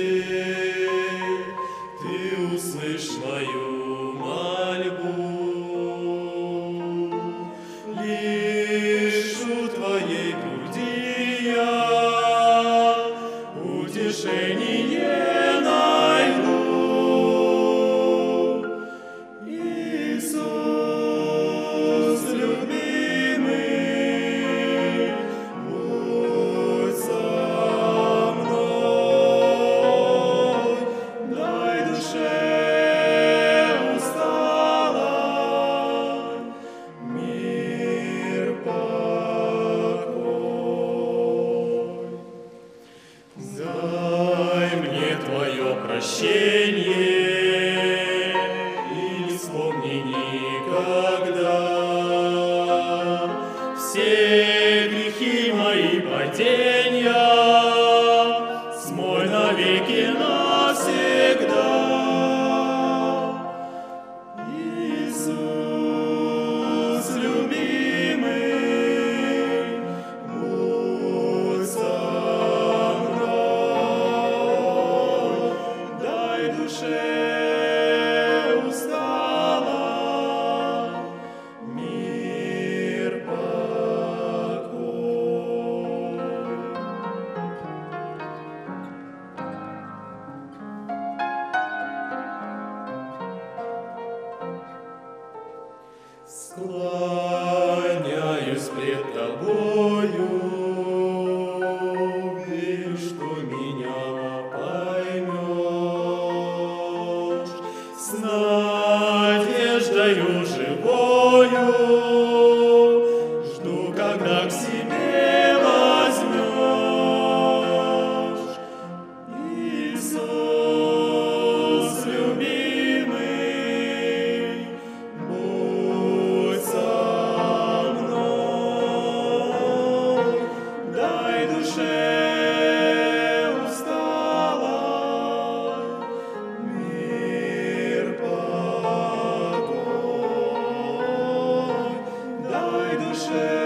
Ты услышь мою мольбу. Лишь у Твоей груди я утешение найду. Иисус, любимый, будь со мной, дай душе усталой мир, покой. Дай мне Твое прощение и не вспомни никогда все грехи мои, падения, смой навеки навсегда. Иисус, любимый, будь со мной, дай душе усталой мир, покой. Склоняюсь пред Тобою, верю, что меня поймешь. С надеждою живою жду, когда к себе возьмешь. Иисус, любимый, будь со мной, дай душе усталой мир, покой, дай душе